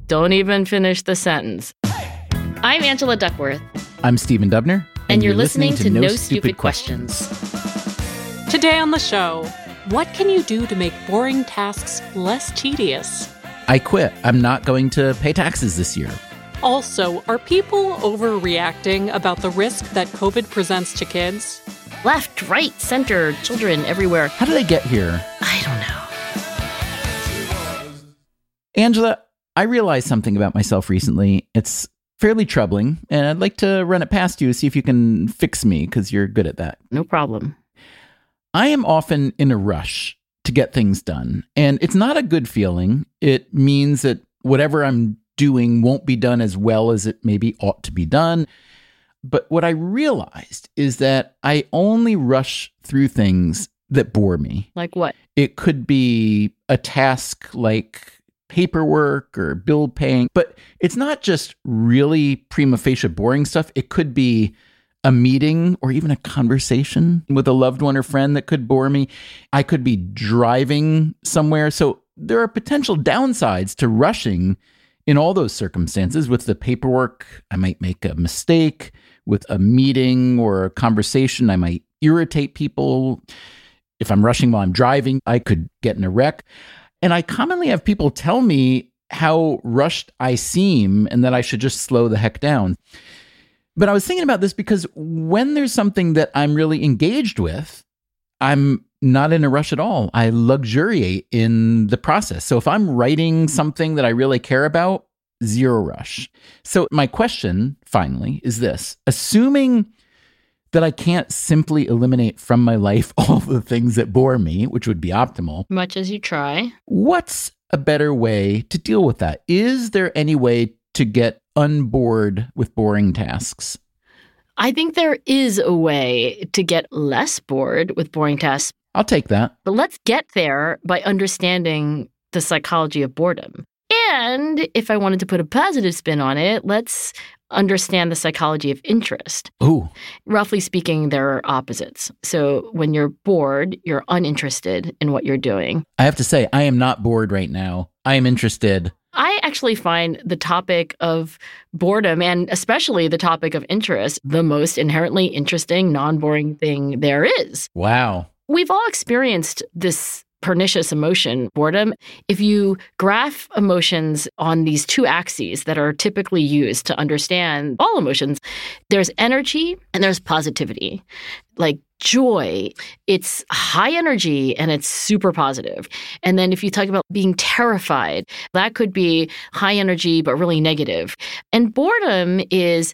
Don't even finish the sentence. I'm Angela Duckworth. I'm Stephen Dubner. And you're listening to No Stupid Questions. Today on the show, what can you do to make boring tasks less tedious? I quit. I'm not going to pay taxes this year. Also, are people overreacting about the risk that COVID presents to kids? Left, right, center, children everywhere. How did I get here? I don't know. Angela, I realized something about myself recently. It's fairly troubling, and I'd like to run it past you to see if you can fix me, because you're good at that. No problem. I am often in a rush to get things done, and it's not a good feeling. It means that whatever I'm doing won't be done as well as it maybe ought to be done. But what I realized is that I only rush through things that bore me. Like what? It could be a task like paperwork or bill paying, but it's not just really prima facie boring stuff. It could be a meeting or even a conversation with a loved one or friend that could bore me. I could be driving somewhere. So there are potential downsides to rushing in all those circumstances. With the paperwork, I might make a mistake. With a meeting or a conversation, I might irritate people. If I'm rushing while I'm driving, I could get in a wreck. And I commonly have people tell me how rushed I seem and that I should just slow the heck down. But I was thinking about this because when there's something that I'm really engaged with, I'm not in a rush at all. I luxuriate in the process. So if I'm writing something that I really care about, zero rush. So my question, finally, is this. Assuming that I can't simply eliminate from my life all the things that bore me, which would be optimal. Much as you try. What's a better way to deal with that? Is there any way to get unbored with boring tasks? I think there is a way to get less bored with boring tasks. I'll take that. But let's get there by understanding the psychology of boredom. And if I wanted to put a positive spin on it, let's understand the psychology of interest. Ooh. Roughly speaking, they're opposites. So when you're bored, you're uninterested in what you're doing. I have to say, I am not bored right now. I am interested. I actually find the topic of boredom, and especially the topic of interest, the most inherently interesting, non-boring thing there is. Wow. We've all experienced this pernicious emotion, boredom. If you graph emotions on these two axes that are typically used to understand all emotions, there's energy and there's positivity. Like joy, it's high energy and it's super positive. And then if you talk about being terrified, that could be high energy but really negative. And boredom is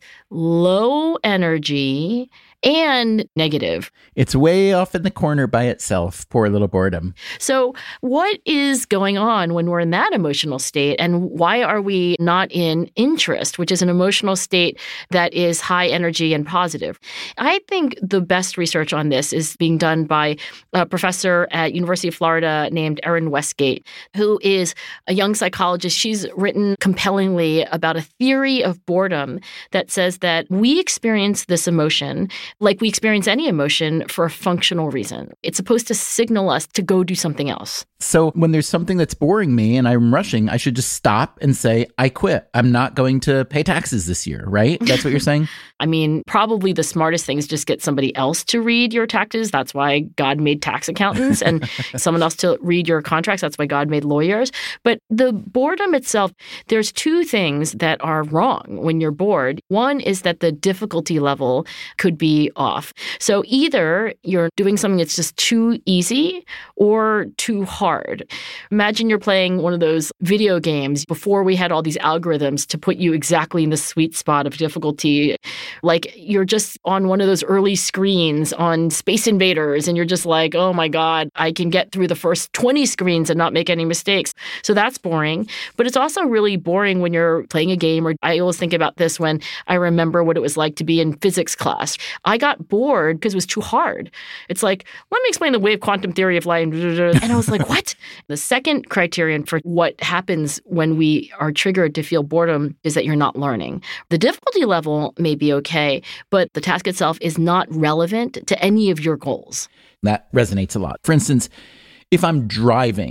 low energy and negative. It's way off in the corner by itself. Poor little boredom. So what is going on when we're in that emotional state? And why are we not in interest, which is an emotional state that is high energy and positive? I think the best research on this is being done by a professor at University of Florida named Erin Westgate, who is a young psychologist. She's written compellingly about a theory of boredom that says that we experience this emotion like we experience any emotion for a functional reason. It's supposed to signal us to go do something else. So when there's something that's boring me and I'm rushing, I should just stop and say, I quit. I'm not going to pay taxes this year, right? That's what you're saying? I mean, probably the smartest thing is just get somebody else to read your taxes. That's why God made tax accountants, and someone else to read your contracts. That's why God made lawyers. But the boredom itself, there's two things that are wrong when you're bored. One is that the difficulty level could be off. So either you're doing something that's just too easy or too hard. Imagine you're playing one of those video games before we had all these algorithms to put you exactly in the sweet spot of difficulty. Like you're just on one of those early screens on Space Invaders and you're just like, oh my God, I can get through the first 20 screens and not make any mistakes. So that's boring. But it's also really boring when you're playing a game, or I always think about this when I remember what it was like to be in physics class. I got bored because it was too hard. It's like, let me explain the wave quantum theory of light. And I was like, what? The second criterion for what happens when we are triggered to feel boredom is that you're not learning. The difficulty level may be okay, but the task itself is not relevant to any of your goals. That resonates a lot. For instance, if I'm driving,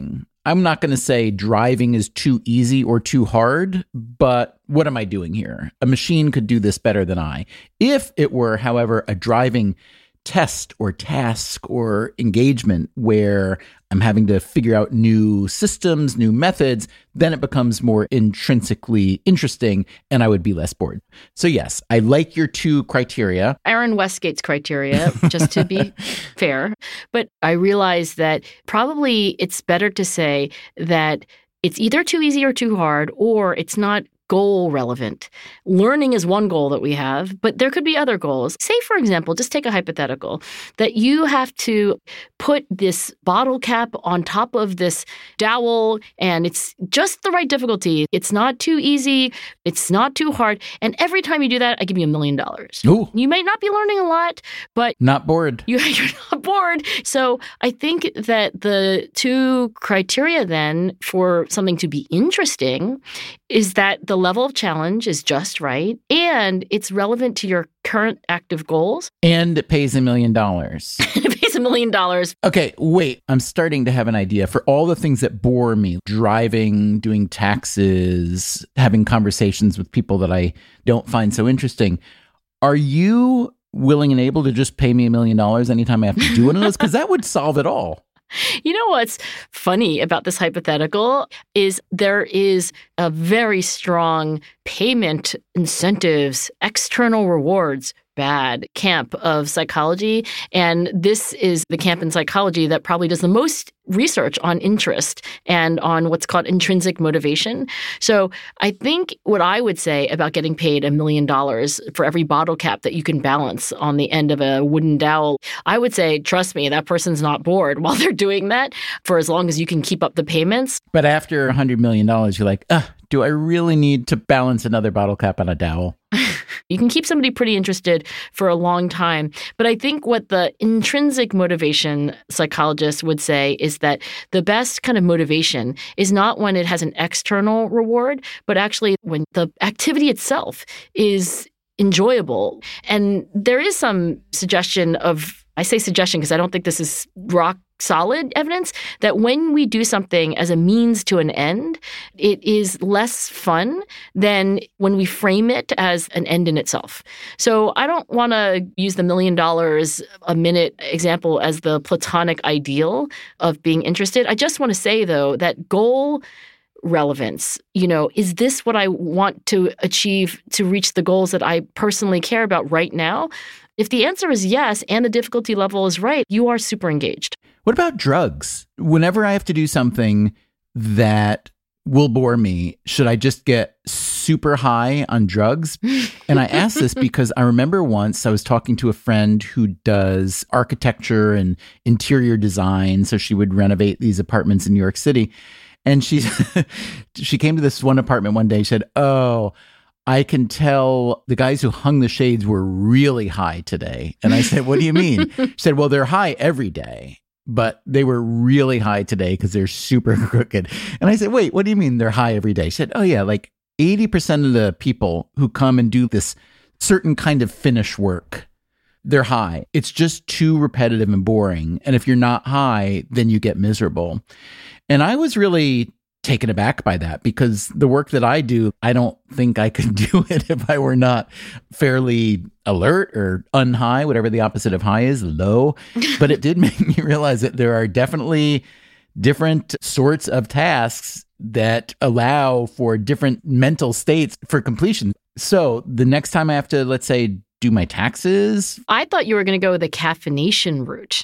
I'm not going to say driving is too easy or too hard, but what am I doing here? A machine could do this better than I. If it were, however, a driving test or task or engagement where I'm having to figure out new systems, new methods, then it becomes more intrinsically interesting and I would be less bored. So yes, I like your 2 criteria. Aaron Westgate's criteria, just to be fair. But I realize that probably it's better to say that it's either too easy or too hard, or it's not goal relevant. Learning is one goal that we have, but there could be other goals. Say, for example, just take a hypothetical, that you have to put this bottle cap on top of this dowel, and it's just the right difficulty. It's not too easy. It's not too hard. And every time you do that, I give you $1 million. Ooh. You may not be learning a lot, but Not bored. you're not bored. So I think that the 2 criteria then for something to be interesting is that the level of challenge is just right and it's relevant to your current active goals. And it pays $1 million. It pays $1 million. Okay, wait. I'm starting to have an idea for all the things that bore me. Driving, doing taxes, having conversations with people that I don't find so interesting. Are you willing and able to just pay me $1 million anytime I have to do one of those? Because that would solve it all. You know what's funny about this hypothetical is there is a very strong payment incentives, external rewards, bad camp of psychology. And this is the camp in psychology that probably does the most research on interest and on what's called intrinsic motivation. So I think what I would say about getting paid $1 million for every bottle cap that you can balance on the end of a wooden dowel, I would say, trust me, that person's not bored while they're doing that for as long as you can keep up the payments. But after $100 million, you're like, do I really need to balance another bottle cap on a dowel? You can keep somebody pretty interested for a long time. But I think what the intrinsic motivation psychologists would say is that the best kind of motivation is not when it has an external reward, but actually when the activity itself is enjoyable. And there is some suggestion of, I say suggestion because I don't think this is rock solid evidence, that when we do something as a means to an end, it is less fun than when we frame it as an end in itself. So I don't want to use the $1 million a minute example as the platonic ideal of being interested. I just want to say, though, that goal relevance, is this what I want to achieve to reach the goals that I personally care about right now? If the answer is yes, and the difficulty level is right, you are super engaged. What about drugs? Whenever I have to do something that will bore me, should I just get super high on drugs? And I ask this because I remember once I was talking to a friend who does architecture and interior design. So she would renovate these apartments in New York City. And she came to this one apartment one day. She said, "Oh, I can tell the guys who hung the shades were really high today." And I said, "What do you mean?" She said, "Well, they're high every day, but they were really high today because they're super crooked." And I said, "Wait, what do you mean they're high every day?" She said, "Oh yeah, like 80% of the people who come and do this certain kind of finish work, they're high. It's just too repetitive and boring. And if you're not high, then you get miserable." And I was really taken aback by that because the work that I do, I don't think I could do it if I were not fairly alert or unhigh, whatever the opposite of high is, low. But it did make me realize that there are definitely different sorts of tasks that allow for different mental states for completion. So the next time I have to, let's say, do my taxes. I thought you were going to go the caffeination route.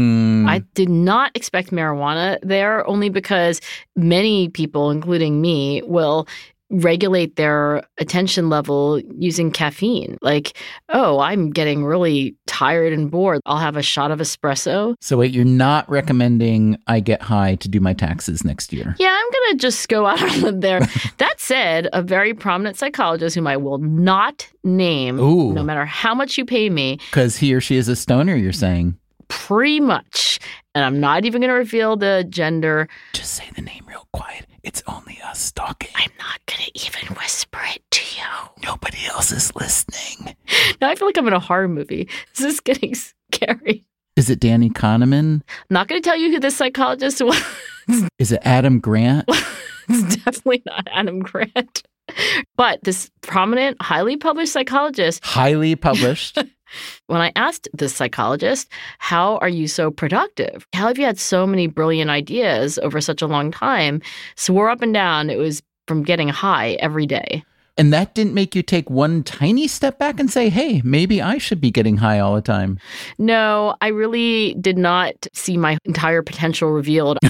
I did not expect marijuana there, only because many people, including me, will regulate their attention level using caffeine. Like, oh, I'm getting really tired and bored. I'll have a shot of espresso. So wait, you're not recommending I get high to do my taxes next year? Yeah, I'm going to just go out on a limb there. That said, a very prominent psychologist whom I will not name, no matter how much you pay me. Because he or she is a stoner, you're saying? Pretty much. And I'm not even going to reveal the gender. Just say the name real quiet. It's only us talking. I'm not going to even whisper it to you. Nobody else is listening. Now I feel like I'm in a horror movie. This is getting scary. Is it Danny Kahneman? I'm not going to tell you who this psychologist was. Is it Adam Grant? It's definitely not Adam Grant. But this prominent, highly published psychologist. Highly published. When I asked this psychologist, how are you so productive? How have you had so many brilliant ideas over such a long time? Swore up and down it was from getting high every day. And that didn't make you take one tiny step back and say, hey, maybe I should be getting high all the time. No, I really did not see my entire potential revealed.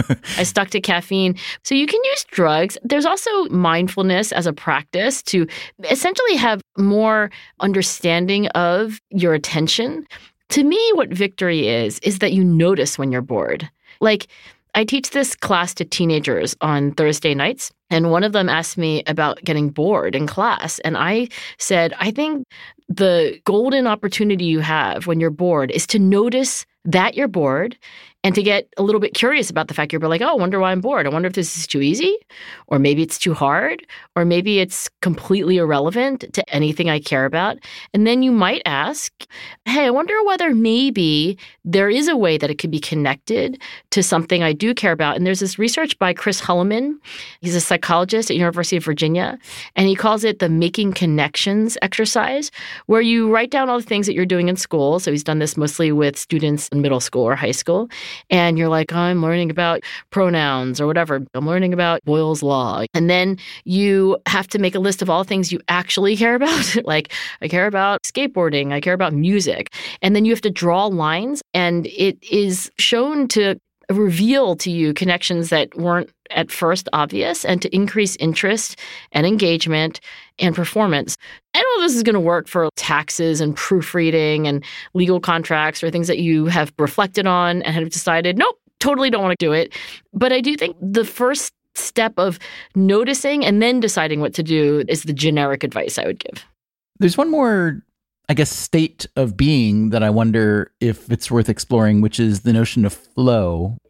I stuck to caffeine. So you can use drugs. There's also mindfulness as a practice to essentially have more understanding of your attention. To me, what victory is that you notice when you're bored. Like, I teach this class to teenagers on Thursday nights, and one of them asked me about getting bored in class. And I said, I think the golden opportunity you have when you're bored is to notice that you're bored and to get a little bit curious about the fact you're like, oh, I wonder why I'm bored. I wonder if this is too easy, or maybe it's too hard, or maybe it's completely irrelevant to anything I care about. And then you might ask, hey, I wonder whether maybe there is a way that it could be connected to something I do care about. And there's this research by Chris Hulleman. He's a psychologist at University of Virginia, and he calls it the Making Connections exercise, where you write down all the things that you're doing in school. So he's done this mostly with students in middle school or high school. And you're like, oh, I'm learning about pronouns or whatever. I'm learning about Boyle's Law. And then you have to make a list of all things you actually care about. Like, I care about skateboarding. I care about music. And then you have to draw lines. And it is shown to reveal to you connections that weren't at first obvious and to increase interest and engagement and performance. I don't know if this is going to work for taxes and proofreading and legal contracts or things that you have reflected on and have decided, nope, totally don't want to do it. But I do think the first step of noticing and then deciding what to do is the generic advice I would give. There's one more, I guess, state of being that I wonder if it's worth exploring, which is the notion of flow.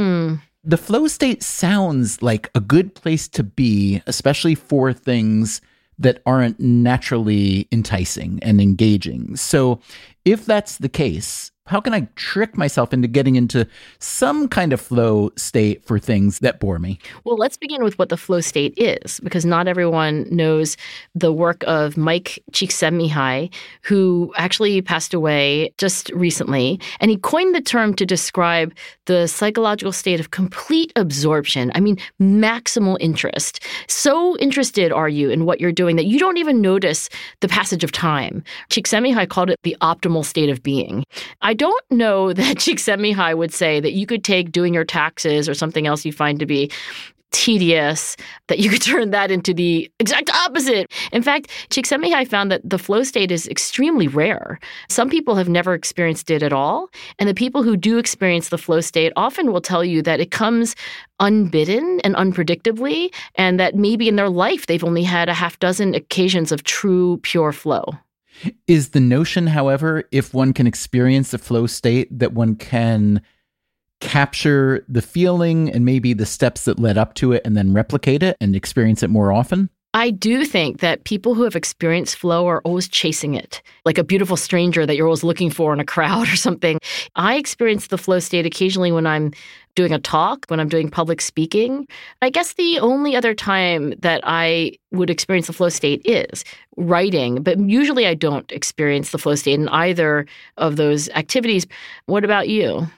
The flow state sounds like a good place to be, especially for things that aren't naturally enticing and engaging. So if that's the case, how can I trick myself into getting into some kind of flow state for things that bore me? Well, let's begin with what the flow state is, because not everyone knows the work of Mike Csikszentmihalyi, who actually passed away just recently. And he coined the term to describe the psychological state of complete absorption. I mean, maximal interest. So interested are you in what you're doing that you don't even notice the passage of time. Csikszentmihalyi called it the optimal state of being. I don't know that Csikszentmihalyi would say that you could take doing your taxes or something else you find to be tedious, that you could turn that into the exact opposite. In fact, Csikszentmihalyi found that the flow state is extremely rare. Some people have never experienced it at all. And the people who do experience the flow state often will tell you that it comes unbidden and unpredictably, and that maybe in their life they've only had a half dozen occasions of true, pure flow. Is the notion, however, if one can experience the flow state, that one can capture the feeling and maybe the steps that led up to it and then replicate it and experience it more often? I do think that people who have experienced flow are always chasing it, like a beautiful stranger that you're always looking for in a crowd or something. I experience the flow state occasionally when I'm doing a talk, when I'm doing public speaking. I guess the only other time that I would experience the flow state is writing, but usually I don't experience the flow state in either of those activities. What about you?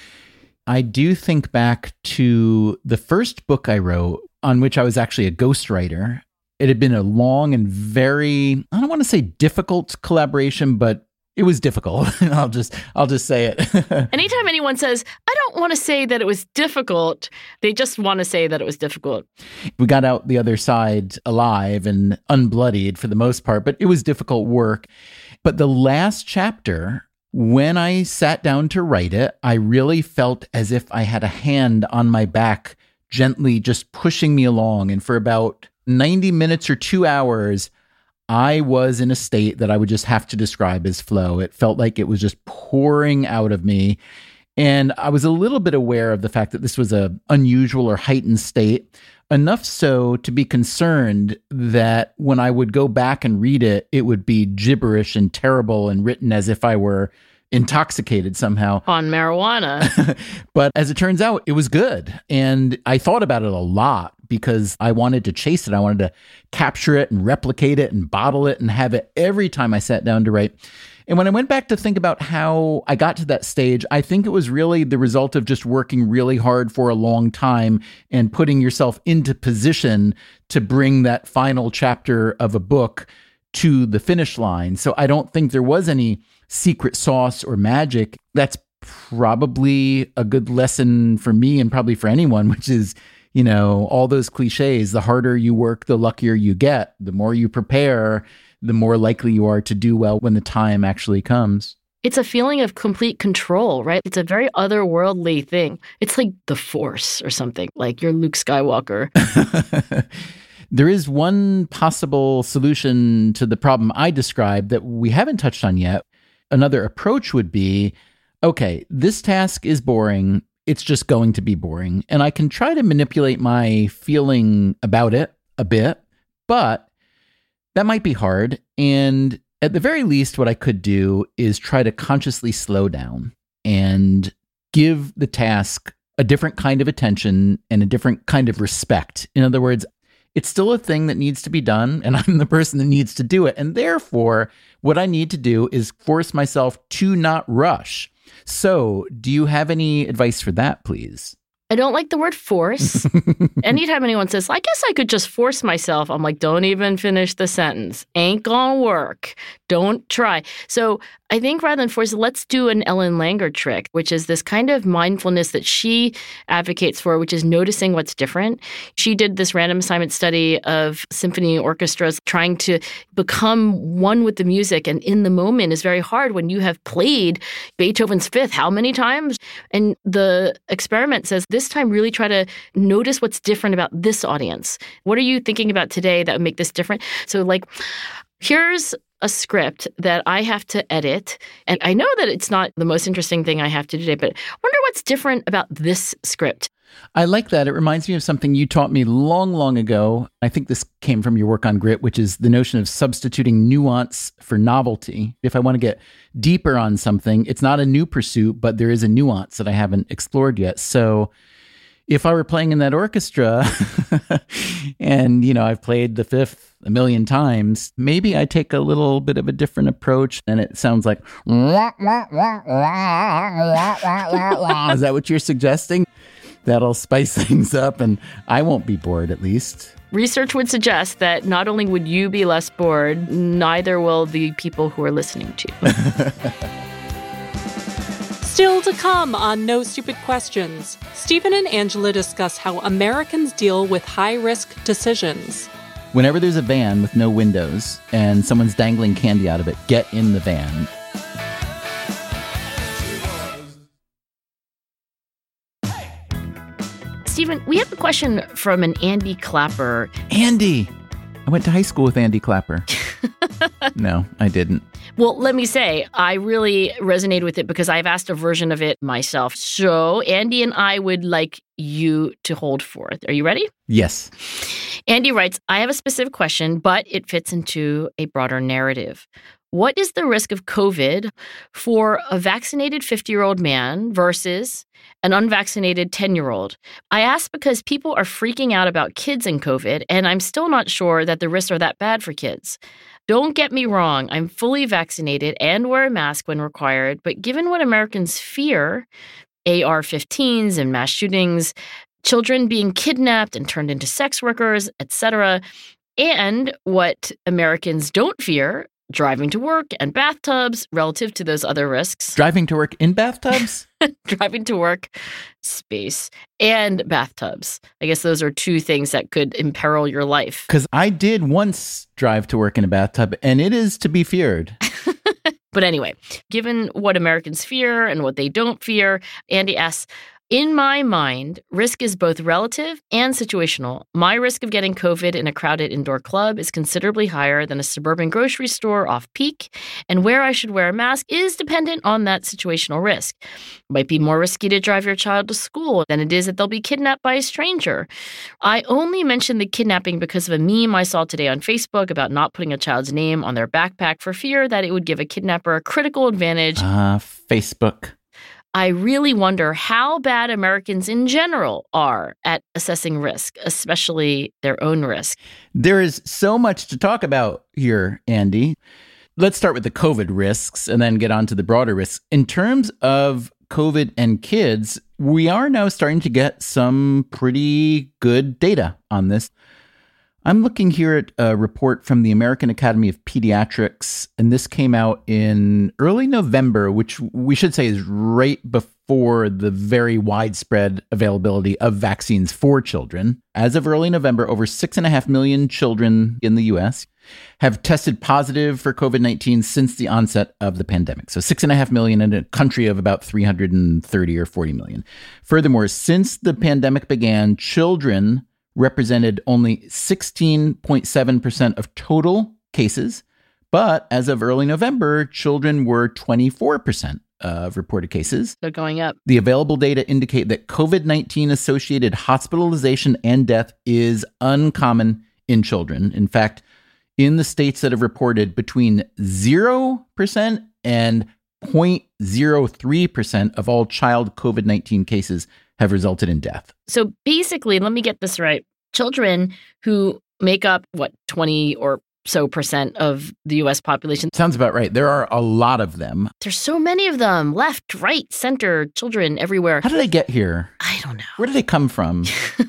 I do think back to the first book I wrote, on which I was actually a ghostwriter. It had been a long and very, I don't want to say difficult collaboration, but it was difficult. I'll just say it. Anytime anyone says, I don't want to say that it was difficult, they just want to say that it was difficult. We got out the other side alive and unbloodied for the most part, but it was difficult work. But the last chapter, when I sat down to write it, I really felt as if I had a hand on my back, gently just pushing me along. And for about 90 minutes or 2 hours, I was in a state that I would just have to describe as flow. It felt like it was just pouring out of me. And I was a little bit aware of the fact that this was an unusual or heightened state, enough so to be concerned that when I would go back and read it, it would be gibberish and terrible and written as if I were intoxicated somehow on marijuana. But as it turns out, it was good. And I thought about it a lot because I wanted to chase it. I wanted to capture it and replicate it and bottle it and have it every time I sat down to write. And when I went back to think about how I got to that stage, I think it was really the result of just working really hard for a long time and putting yourself into position to bring that final chapter of a book to the finish line. So I don't think there was any secret sauce or magic. That's probably a good lesson for me and probably for anyone, which is, you know, all those cliches. The harder you work, the luckier you get. The more you prepare, the more likely you are to do well when the time actually comes. It's a feeling of complete control, right? It's a very otherworldly thing. It's like the Force or something, like you're Luke Skywalker. There is one possible solution to the problem I described that we haven't touched on yet. Another approach would be, okay, this task is boring. It's just going to be boring. And I can try to manipulate my feeling about it a bit, but that might be hard. And at the very least, what I could do is try to consciously slow down and give the task a different kind of attention and a different kind of respect. In other words, it's still a thing that needs to be done, and I'm the person that needs to do it. And therefore, what I need to do is force myself to not rush. So, do you have any advice for that, please? I don't like the word force. Anytime anyone says, I guess I could just force myself, I'm like, don't even finish the sentence. Ain't gonna work. Don't try. So I think rather than force, let's do an Ellen Langer trick, which is this kind of mindfulness that she advocates for, which is noticing what's different. She did this random assignment study of symphony orchestras trying to become one with the music. And in the moment is very hard when you have played Beethoven's Fifth how many times? And the experiment says this time really try to notice what's different about this audience. What are you thinking about today that would make this different? So like, here's a script that I have to edit. And I know that it's not the most interesting thing I have to do today, but I wonder what's different about this script. I like that. It reminds me of something you taught me long, long ago. I think this came from your work on grit, which is the notion of substituting nuance for novelty. If I want to get deeper on something, it's not a new pursuit, but there is a nuance that I haven't explored yet. So if I were playing in that orchestra and, you know, I've played the Fifth a million times, maybe I take a little bit of a different approach and it sounds like, is that what you're suggesting? That'll spice things up and I won't be bored, at least. Research would suggest that not only would you be less bored, neither will the people who are listening to you. Still to come on No Stupid Questions, Stephen and Angela discuss how Americans deal with high-risk decisions. Whenever there's a van with no windows and someone's dangling candy out of it, get in the van. Stephen, we have a question from an Andy Clapper. Andy! I went to high school with Andy Clapper. No, I didn't. Well, let me say, I really resonated with it because I've asked a version of it myself. So Andy and I would like you to hold forth. Are you ready? Yes. Andy writes, I have a specific question, but it fits into a broader narrative. What is the risk of COVID for a vaccinated 50-year-old man versus an unvaccinated 10-year-old? I ask because people are freaking out about kids and COVID, and I'm still not sure that the risks are that bad for kids. Don't get me wrong, I'm fully vaccinated and wear a mask when required, but given what Americans fear, AR-15s and mass shootings, children being kidnapped and turned into sex workers, etc., and what Americans don't fear, driving to work and bathtubs relative to those other risks. Driving to work in bathtubs? Driving to work, space, and bathtubs. I guess those are two things that could imperil your life. Because I did once drive to work in a bathtub, and it is to be feared. But anyway, given what Americans fear and what they don't fear, Andy asks, In my mind, risk is both relative and situational. My risk of getting COVID in a crowded indoor club is considerably higher than a suburban grocery store off peak, and where I should wear a mask is dependent on that situational risk. It might be more risky to drive your child to school than it is that they'll be kidnapped by a stranger. I only mentioned the kidnapping because of a meme I saw today on Facebook about not putting a child's name on their backpack for fear that it would give a kidnapper a critical advantage. Facebook. I really wonder how bad Americans in general are at assessing risk, especially their own risk. There is so much to talk about here, Andy. Let's start with the COVID risks and then get on to the broader risks. In terms of COVID and kids, we are now starting to get some pretty good data on this. I'm looking here at a report from the American Academy of Pediatrics, and this came out in early November, which we should say is right before the very widespread availability of vaccines for children. As of early November, over 6.5 million children in the U.S. have tested positive for COVID-19 since the onset of the pandemic. So 6.5 million in a country of about 330 or 40 million. Furthermore, since the pandemic began, children represented only 16.7% of total cases. But as of early November, children were 24% of reported cases. So going up. The available data indicate that COVID-19 associated hospitalization and death is uncommon in children. In fact, in the states that have reported, between 0% and 0.03% of all child COVID-19 cases have resulted in death. So basically, let me get this right. Children who make up, 20 or so percent of the U.S. population. Sounds about right. There are a lot of them. There's so many of them. Left, right, center, children everywhere. How did they get here? I don't know. Where did they come from?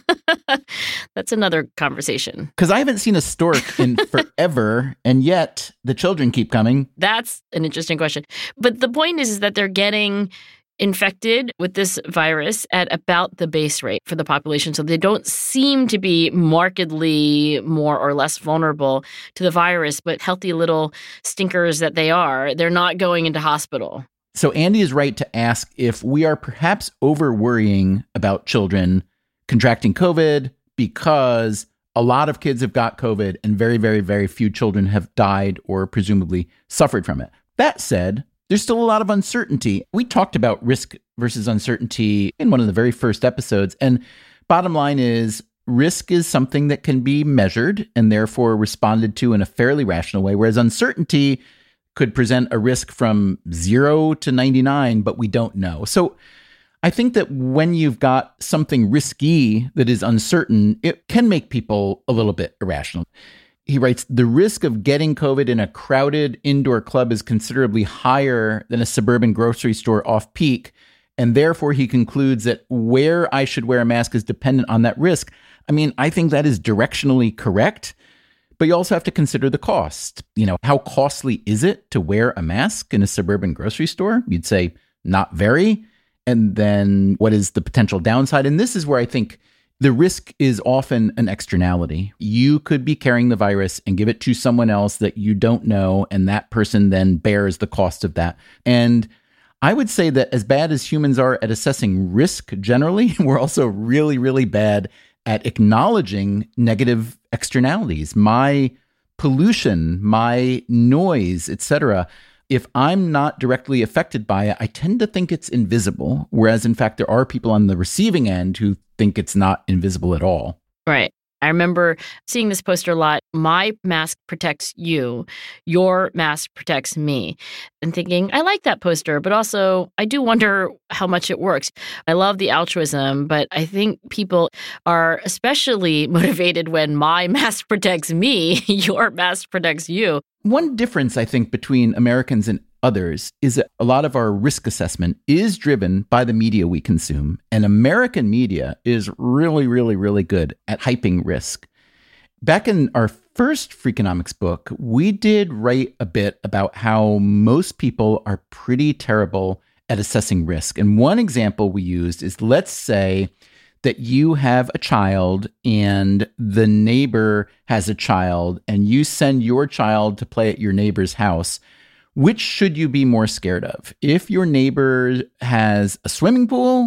That's another conversation. Because I haven't seen a stork in forever, and yet the children keep coming. That's an interesting question. But the point is that they're getting infected with this virus at about the base rate for the population. So they don't seem to be markedly more or less vulnerable to the virus, but healthy little stinkers that they are, they're not going into hospital. So Andy is right to ask if we are perhaps over-worrying about children contracting COVID because a lot of kids have got COVID and very, very, very few children have died or presumably suffered from it. That said, there's still a lot of uncertainty. We talked about risk versus uncertainty in one of the very first episodes. And bottom line is, risk is something that can be measured and therefore responded to in a fairly rational way, whereas uncertainty could present a risk from 0 to 99, but we don't know. So I think that when you've got something risky that is uncertain, it can make people a little bit irrational. He writes, the risk of getting COVID in a crowded indoor club is considerably higher than a suburban grocery store off-peak, and therefore he concludes that where I should wear a mask is dependent on that risk. I mean, I think that is directionally correct, but you also have to consider the cost. How costly is it to wear a mask in a suburban grocery store? You'd say not very. And then what is the potential downside? And this is where I think the risk is often an externality. You could be carrying the virus and give it to someone else that you don't know, and that person then bears the cost of that. And I would say that as bad as humans are at assessing risk generally, we're also really, really bad at acknowledging negative externalities. My pollution, my noise, etc. If I'm not directly affected by it, I tend to think it's invisible, whereas in fact, there are people on the receiving end who think it's not invisible at all. Right. I remember seeing this poster a lot. My mask protects you. Your mask protects me. And thinking, I like that poster, but also I do wonder how much it works. I love the altruism, but I think people are especially motivated when my mask protects me, your mask protects you. One difference, I think, between Americans and others is that a lot of our risk assessment is driven by the media we consume. And American media is really, really, really good at hyping risk. Back in our first Freakonomics book, we did write a bit about how most people are pretty terrible at assessing risk. And one example we used is, let's say that you have a child and the neighbor has a child and you send your child to play at your neighbor's house. Which should you be more scared of? If your neighbor has a swimming pool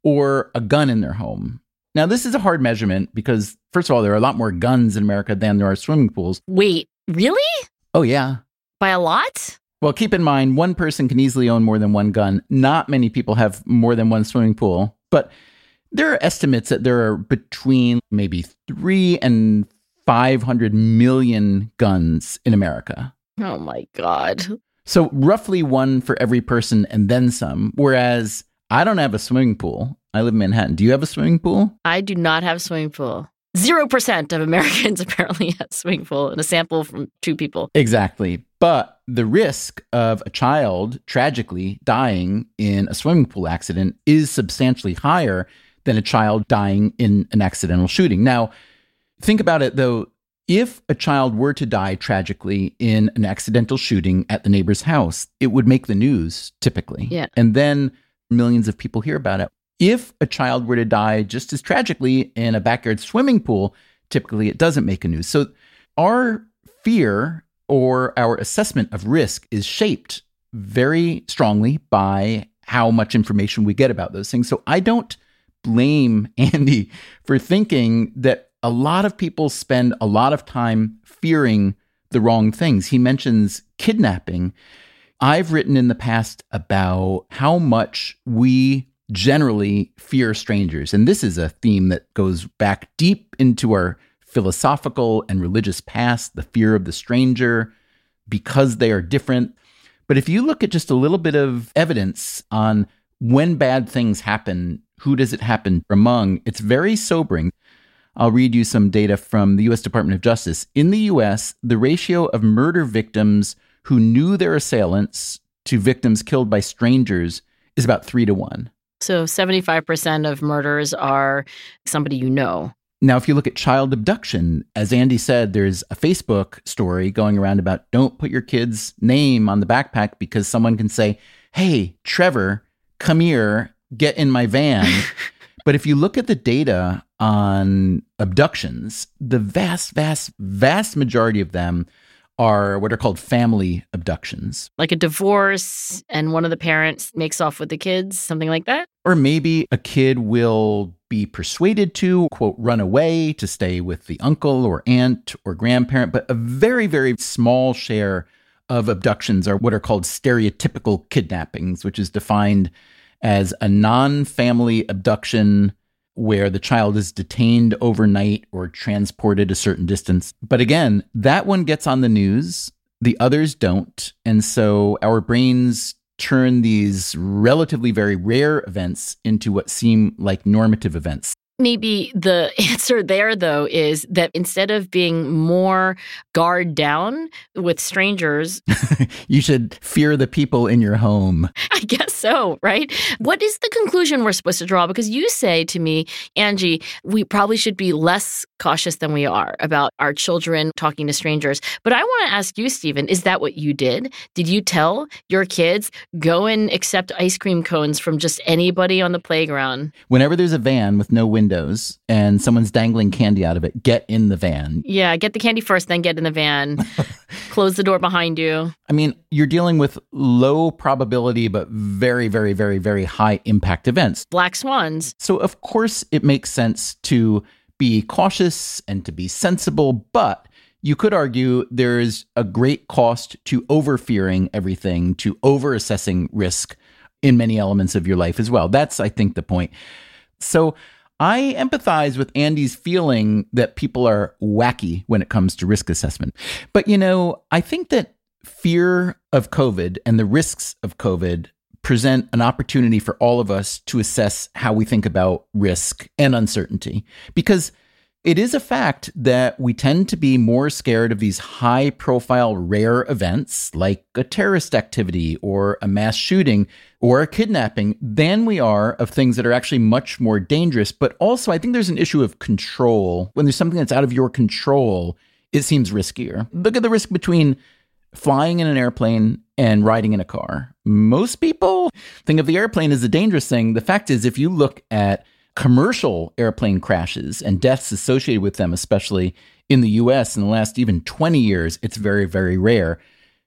or a gun in their home. Now, this is a hard measurement because, first of all, there are a lot more guns in America than there are swimming pools. Wait, really? Oh, yeah. By a lot? Well, keep in mind, one person can easily own more than one gun. Not many people have more than one swimming pool, but there are estimates that there are between maybe 3 and 500 million guns in America. Oh my God. So roughly one for every person and then some, whereas I don't have a swimming pool. I live in Manhattan. Do you have a swimming pool? I do not have a swimming pool. 0% of Americans apparently have a swimming pool in a sample from 2 people. Exactly. But the risk of a child tragically dying in a swimming pool accident is substantially higher than a child dying in an accidental shooting. Now, think about it, though. If a child were to die tragically in an accidental shooting at the neighbor's house, it would make the news typically. Yeah. And then millions of people hear about it. If a child were to die just as tragically in a backyard swimming pool, typically it doesn't make a news. So our fear or our assessment of risk is shaped very strongly by how much information we get about those things. So I don't blame Andy for thinking that a lot of people spend a lot of time fearing the wrong things. He mentions kidnapping. I've written in the past about how much we generally fear strangers. And this is a theme that goes back deep into our philosophical and religious past, the fear of the stranger, because they are different. But if you look at just a little bit of evidence on when bad things happen, who does it happen among, it's very sobering. I'll read you some data from the U.S. Department of Justice. In the U.S., the ratio of murder victims who knew their assailants to victims killed by strangers is about 3 to 1. So 75% of murders are somebody you know. Now, if you look at child abduction, as Andy said, there's a Facebook story going around about don't put your kid's name on the backpack because someone can say, hey, Trevor, come here, get in my van. But if you look at the data on abductions, the vast majority of them are what are called family abductions. Like a divorce and one of the parents makes off with the kids, something like that? Or maybe a kid will be persuaded to, quote, run away to stay with the uncle or aunt or grandparent. But a very, very small share of abductions are what are called stereotypical kidnappings, which is defined as a non-family abduction where the child is detained overnight or transported a certain distance. But again, that one gets on the news, the others don't. And so our brains turn these relatively very rare events into what seem like normative events. Maybe the answer there, though, is that instead of being more guard down with strangers, you should fear the people in your home. I guess so, right? What is the conclusion we're supposed to draw? Because you say to me, Angie, we probably should be less cautious than we are about our children talking to strangers. But I want to ask you, Stephen, is that what you did? Did you tell your kids, go and accept ice cream cones from just anybody on the playground? Whenever there's a van with no windows and someone's dangling candy out of it, get in the van. Yeah, get the candy first, then get in the van. Close the door behind you. I mean, you're dealing with low probability, but very, very, very, very high impact events. Black swans. So, of course, it makes sense to be cautious and to be sensible, but you could argue there is a great cost to over-fearing everything, to over-assessing risk in many elements of your life as well. That's, I think, the point. So I empathize with Andy's feeling that people are wacky when it comes to risk assessment. But, you know, I think that fear of COVID and the risks of COVID present an opportunity for all of us to assess how we think about risk and uncertainty. Because it is a fact that we tend to be more scared of these high-profile, rare events like a terrorist activity or a mass shooting or a kidnapping than we are of things that are actually much more dangerous. But also, I think there's an issue of control. When there's something that's out of your control, it seems riskier. Look at the risk between flying in an airplane and riding in a car. Most people think of the airplane as a dangerous thing. The fact is, if you look at commercial airplane crashes and deaths associated with them, especially in the US in the last even 20 years, it's very, very rare.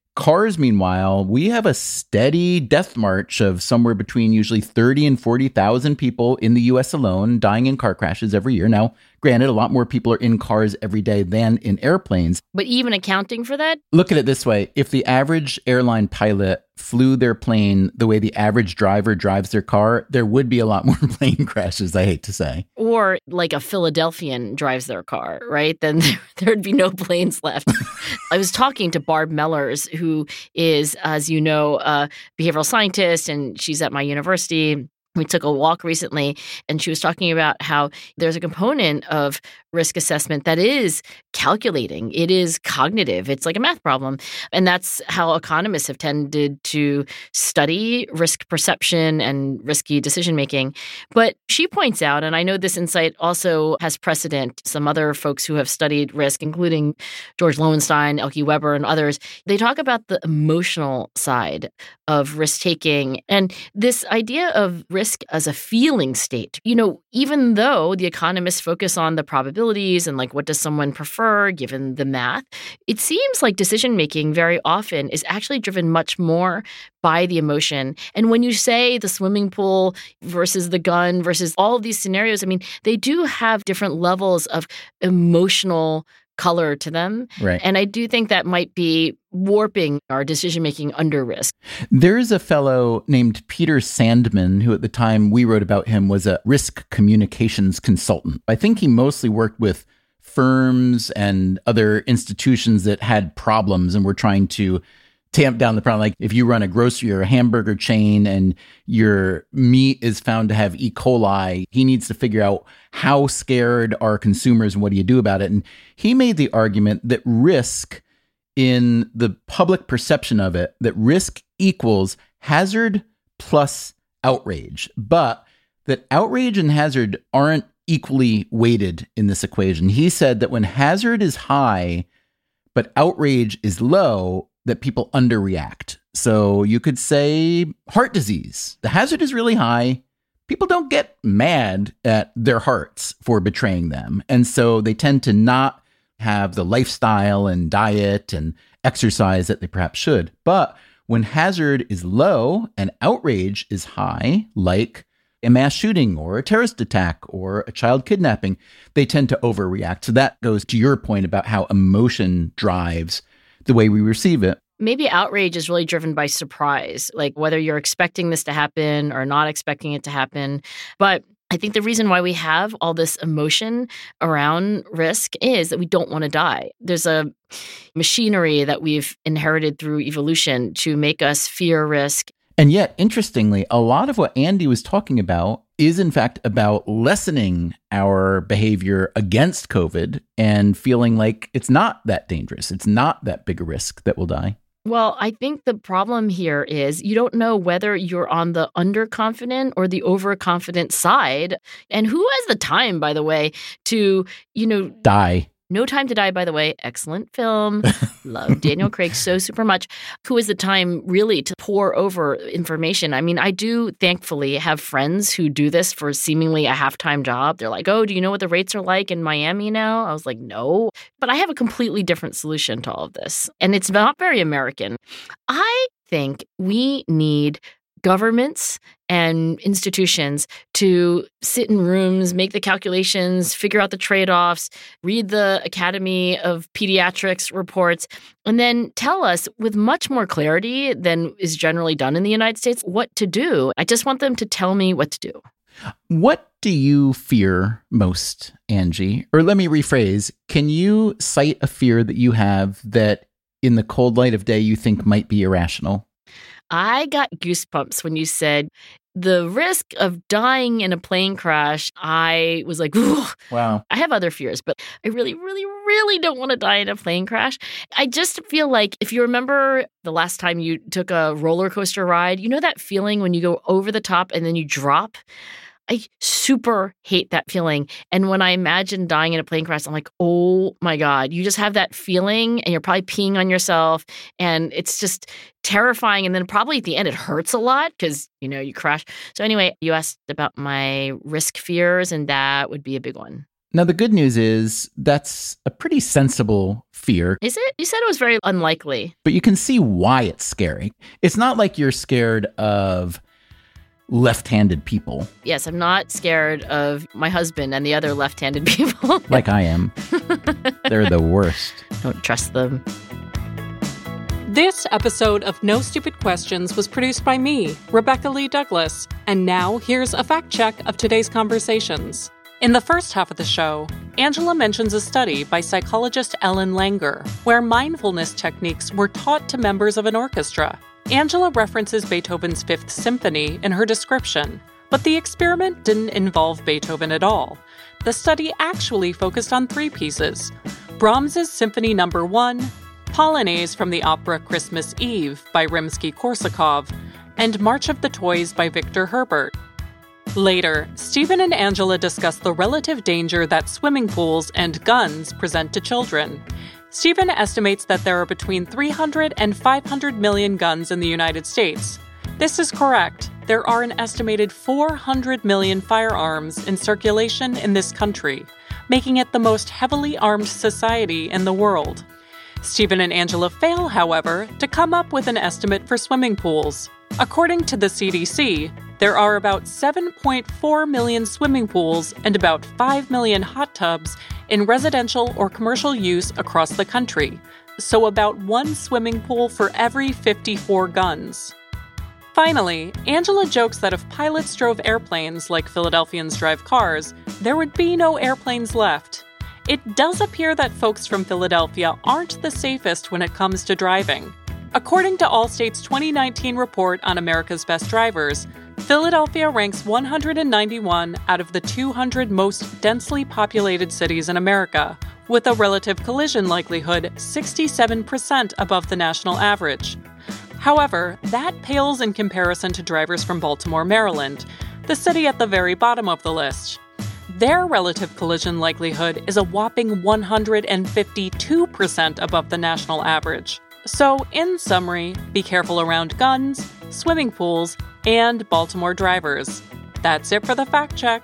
Cars, meanwhile, we have a steady death march of somewhere between usually 30 and 40,000 people in the U.S. alone dying in car crashes every year. Now, granted, a lot more people are in cars every day than in airplanes. But even accounting for that? Look at it this way. If the average airline pilot flew their plane the way the average driver drives their car, there would be a lot more plane crashes, I hate to say. Or like a Philadelphian drives their car, right? Then there'd be no planes left. I was talking to Barb Mellers, who is, as you know, a behavioral scientist, and she's at my university. We took a walk recently, and she was talking about how there's a component of risk assessment that is calculating. It is cognitive. It's like a math problem. And that's how economists have tended to study risk perception and risky decision-making. But she points out, and I know this insight also has precedent, some other folks who have studied risk, including George Lowenstein, Elke Weber, and others, they talk about the emotional side of risk-taking and this idea of risk as a feeling state. You know, even though the economists focus on the probabilities and like what does someone prefer given the math, it seems like decision-making very often is actually driven much more by the emotion. And when you say the swimming pool versus the gun versus all of these scenarios, I mean, they do have different levels of emotional color to them. Right. And I do think that might be warping our decision-making under risk. There's a fellow named Peter Sandman, who at the time we wrote about him was a risk communications consultant. I think he mostly worked with firms and other institutions that had problems and were trying to tamp down the problem. Like if you run a grocery or a hamburger chain and your meat is found to have E. coli, he needs to figure out how scared are consumers and what do you do about it. And he made the argument that risk, in the public perception of it, that risk equals hazard plus outrage, but that outrage and hazard aren't equally weighted in this equation. He said that when hazard is high, but outrage is low, that people underreact. So you could say heart disease. The hazard is really high. People don't get mad at their hearts for betraying them. And so they tend to not have the lifestyle and diet and exercise that they perhaps should. But when hazard is low and outrage is high, like a mass shooting or a terrorist attack or a child kidnapping, they tend to overreact. So that goes to your point about how emotion drives the way we receive it. Maybe outrage is really driven by surprise, like whether you're expecting this to happen or not expecting it to happen. But I think the reason why we have all this emotion around risk is that we don't want to die. There's a machinery that we've inherited through evolution to make us fear risk. And yet, interestingly, a lot of what Andy was talking about is in fact about lessening our behavior against COVID and feeling like it's not that dangerous. It's not that big a risk that we'll die. Well, I think the problem here is you don't know whether you're on the underconfident or the overconfident side. And who has the time, by the way, to, die. No Time to Die, by the way, excellent film. Love Daniel Craig so super much. Who has the time really to pour over information? I mean, I do thankfully have friends who do this for seemingly a half-time job. They're like, oh, do you know what the rates are like in Miami now? I was like, no. But I have a completely different solution to all of this. And it's not very American. I think we need governments and institutions to sit in rooms, make the calculations, figure out the trade-offs, read the Academy of Pediatrics reports, and then tell us with much more clarity than is generally done in the United States what to do. I just want them to tell me what to do. What do you fear most, Angie? Or let me rephrase, can you cite a fear that you have that in the cold light of day you think might be irrational? I got goosebumps when you said the risk of dying in a plane crash. I was like, ooh. Wow. I have other fears, but I really, really, really don't want to die in a plane crash. I just feel like if you remember the last time you took a roller coaster ride, you know that feeling when you go over the top and then you drop? I super hate that feeling. And when I imagine dying in a plane crash, I'm like, oh my God, you just have that feeling and you're probably peeing on yourself and it's just terrifying. And then probably at the end, it hurts a lot because, you crash. So anyway, you asked about my risk fears and that would be a big one. Now, the good news is that's a pretty sensible fear. Is it? You said it was very unlikely. But you can see why it's scary. It's not like you're scared of left-handed people. Yes, I'm not scared of my husband and the other left-handed people. Like I am. They're the worst. Don't trust them. This episode of No Stupid Questions was produced by me, Rebecca Lee Douglas. And now here's a fact check of today's conversations. In the first half of the show, Angela mentions a study by psychologist Ellen Langer, where mindfulness techniques were taught to members of an orchestra. Angela references Beethoven's Fifth Symphony in her description, but the experiment didn't involve Beethoven at all. The study actually focused on 3 pieces: Brahms's Symphony No. 1, Polonaise from the opera Christmas Eve by Rimsky-Korsakov, and March of the Toys by Victor Herbert. Later, Stephen and Angela discuss the relative danger that swimming pools and guns present to children. Stephen estimates that there are between 300 and 500 million guns in the United States. This is correct. There are an estimated 400 million firearms in circulation in this country, making it the most heavily armed society in the world. Stephen and Angela fail, however, to come up with an estimate for swimming pools. According to the CDC, there are about 7.4 million swimming pools and about 5 million hot tubs in residential or commercial use across the country, so about 1 swimming pool for every 54 guns. Finally, Angela jokes that if pilots drove airplanes like Philadelphians drive cars, there would be no airplanes left. It does appear that folks from Philadelphia aren't the safest when it comes to driving. According to Allstate's 2019 report on America's Best Drivers, Philadelphia ranks 191 out of the 200 most densely populated cities in America, with a relative collision likelihood 67% above the national average. However, that pales in comparison to drivers from Baltimore, Maryland, the city at the very bottom of the list. Their relative collision likelihood is a whopping 152% above the national average. So, in summary, be careful around guns, swimming pools, and Baltimore drivers. That's it for the fact check.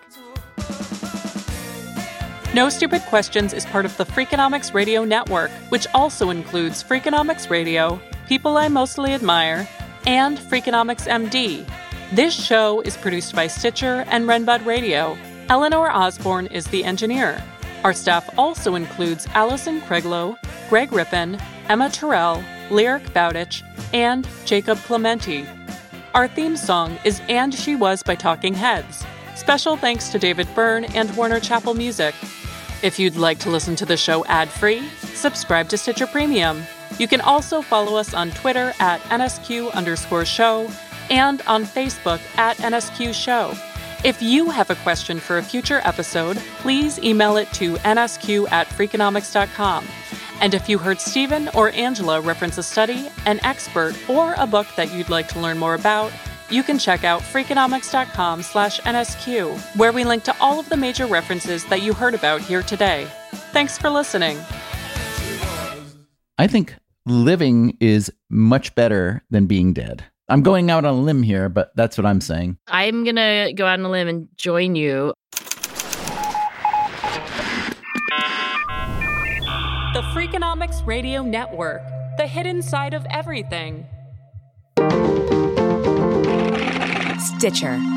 No Stupid Questions is part of the Freakonomics Radio Network, which also includes Freakonomics Radio, People I Mostly Admire, and Freakonomics MD. This show is produced by Stitcher and Renbud Radio. Eleanor Osborne is the engineer. Our staff also includes Allison Craiglow, Greg Rippin, Emma Terrell, Lyric Bowditch, and Jacob Clementi. Our theme song is And She Was by Talking Heads. Special thanks to David Byrne and Warner Chappell Music. If you'd like to listen to the show ad-free, subscribe to Stitcher Premium. You can also follow us on Twitter at NSQ_show and on Facebook at NSQ Show. If you have a question for a future episode, please email it to nsq@freakonomics.com. And if you heard Stephen or Angela reference a study, an expert, or a book that you'd like to learn more about, you can check out freakonomics.com/NSQ, where we link to all of the major references that you heard about here today. Thanks for listening. I think living is much better than being dead. I'm going out on a limb here, but that's what I'm saying. I'm going to go out on a limb and join you. The Freakonomics Radio Network, the hidden side of everything. Stitcher.